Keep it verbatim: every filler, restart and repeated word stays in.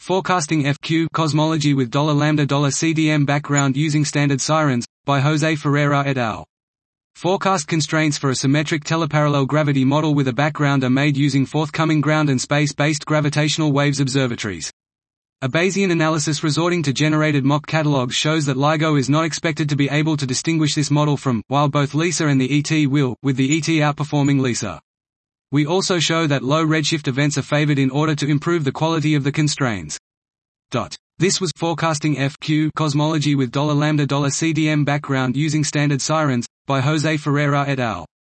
Forecasting F Q Cosmology with $lambda $C D M background using standard sirens, by José Ferreira et al. Forecast constraints for a symmetric teleparallel gravity model with a background are made using forthcoming ground and space-based gravitational waves observatories. A Bayesian analysis resorting to generated Mach catalogs shows that LIGO is not expected to be able to distinguish this model from, while both LISA and the E T will, with the E T outperforming LISA. We also show that low redshift events are favored in order to improve the quality of the constraints. This was Forecasting F Q Cosmology with $lambda $C D M background using standard sirens, by José Ferreira et al.